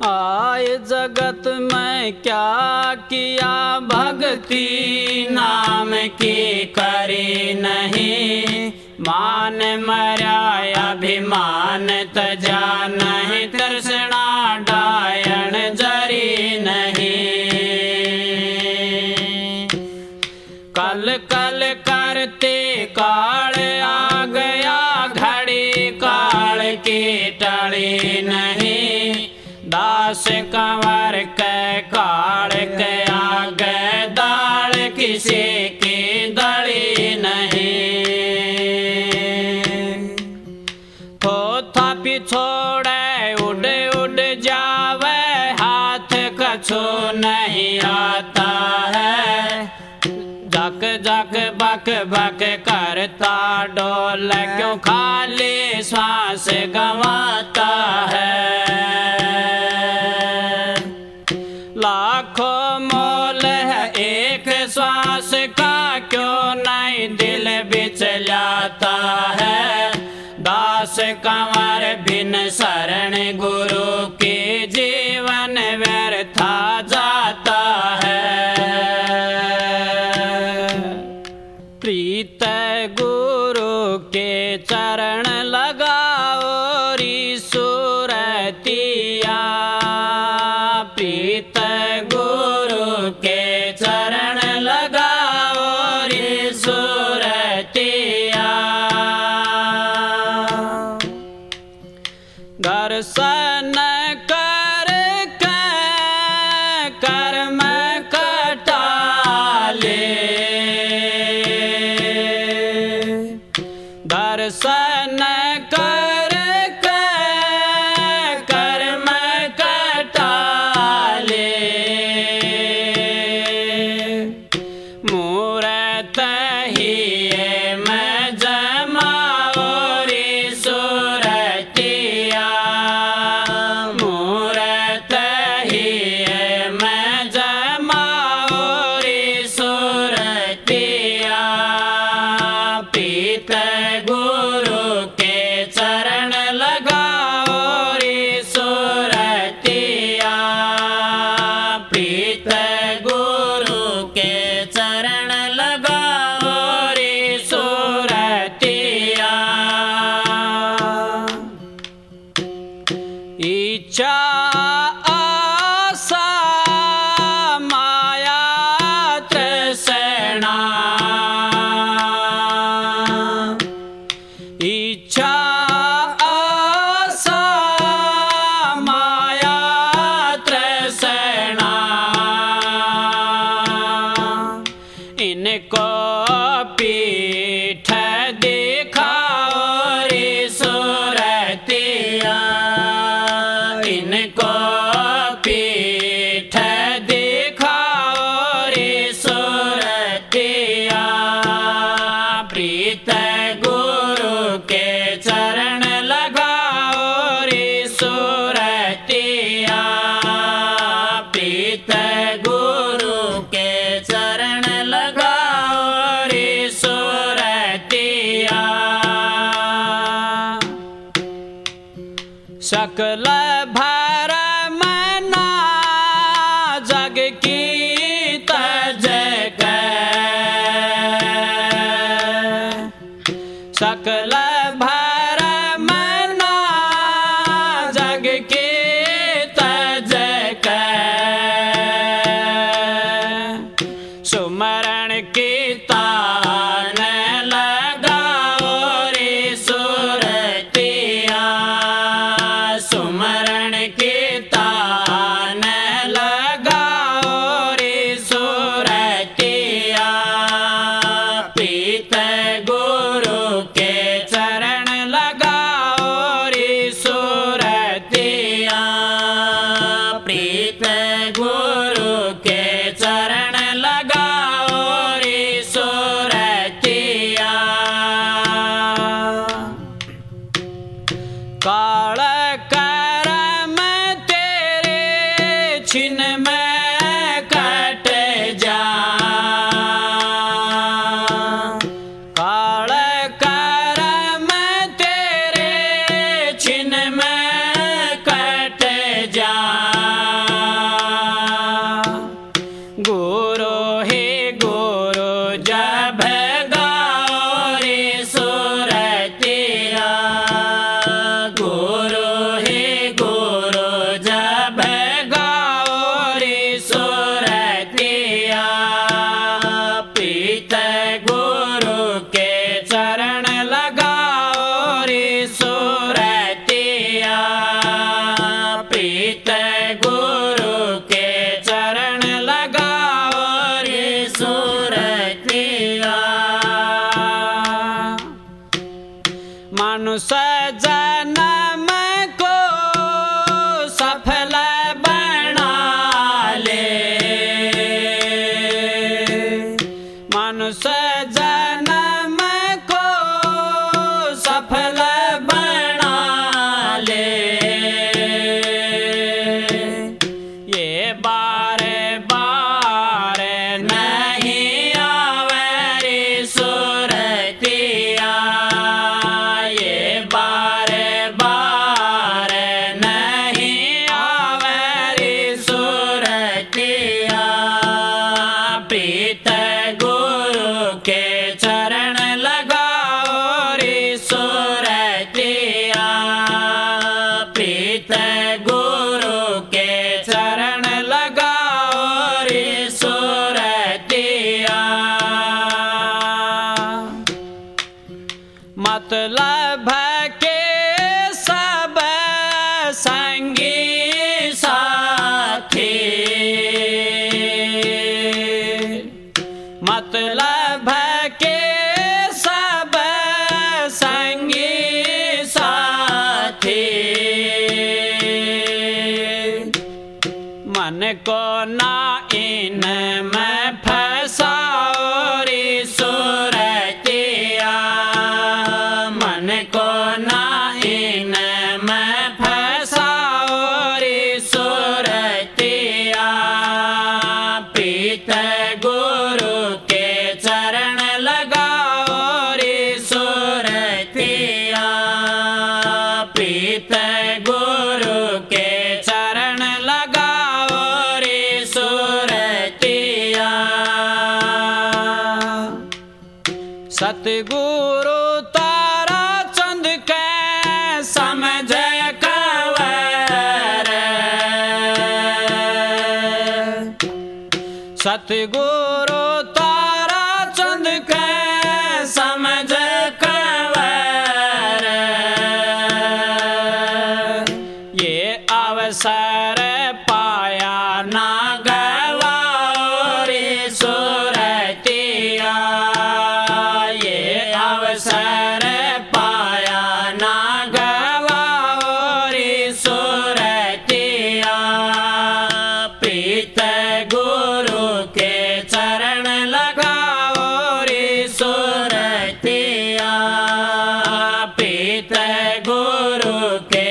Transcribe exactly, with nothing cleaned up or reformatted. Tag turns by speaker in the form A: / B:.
A: आय जगत में क्या किया, भक्ति नाम की करी नहीं। मान मर्या अभिमान तजा नहीं, तृष्णा डायन जरी नहीं। कल कल करते काल आ गया, घड़ी काल की टली नहीं। दास कंवर के काल के आगे, दाल किसी की दड़ी नहीं। हो था पिछोड़े उड़ उड़ जावे, हाथ कछु नहीं आता है। जक जक बक बक करता डोल, क्यों खाली श्वास गंवाता है। लाखों मोल है एक श्वास का, क्यों नहीं दिल बिच जाता है। दास कंवर बिन शरण गुरु के, जीवन व्यर्था जाता है। प्रीत गुरु के चरण लगाओ री सुरतिया। प्रीत गुरु के चरण लगाओ री सुरतिया। दर्शन कर के कर्म कटा ले, दर्शन कर के कर्म कटा ले। मूरत ही में जमाओ री सुरतिया। मूरत ही में जमाओ री सुरतिया। प्रीत गुरु के चरण लगाओ री सुरतिया। प्रीत गुरु के चरण लगाओ री सुरतिया। इच्छा आशा माया तृष्णा, इच्छा आशा माया तृष्णा। इनको पीठ दिखाओ री सुरतिया। इनको पीठ दिखाओ री सुरतिया। प्रीत गुरु के चरण लगाओ री सुरतिया। प्रीत गुरु के चरण लगाओ री सुरतिया। सकल भरम ना जग की तज के, सकल भरम ना जग की तज के। सुमरण की तान लगाओ री सुरतिया। सुमरण की तान लगाओ री सुरतिया। प्रीत गुरु के चरण लगाओ री सुरतिया। प्रीत गुरु के चरण लगाओ री सुरतिया। काल कर्म प्रीत गुरु के चरण लगाओ रे सुरतिया। मनुष्य जन्म को सफल बना ले, मनुष्य जन्म को सफल बना ले। ये बार बार नहीं आवे रे सुरतिया, ये बार बार नहीं आवे रे सुरतिया। प्रीत गुरु के चरण लगाओ रे सुरतिया, प्रीत गुरु के चरण लगाओ रे सुरतिया। मतलब के सब संगी साथी, मतलब के सब संगी साथी। मन को ना इन में फंसाओ रे सुरतिया, मन को ना इन में फंसाओ रे सुरतिया। प्रीत गुरु के चरण लगाओ रे सुरतिया, प्रीत गुरु के चरण लगाओ रे सुरतिया। सतगुरु तारा चंद के समझ कंवर, सतगुरु तारा चंद के समझ कंवर। ये अवसर पाया ना गवाओ रे सुरतिया, ये अवसर पाया ना गवाओ रे सुरतिया। प्रीत गुरु के चरण लगाओ रे सुरतिया, प्रीत गुरु के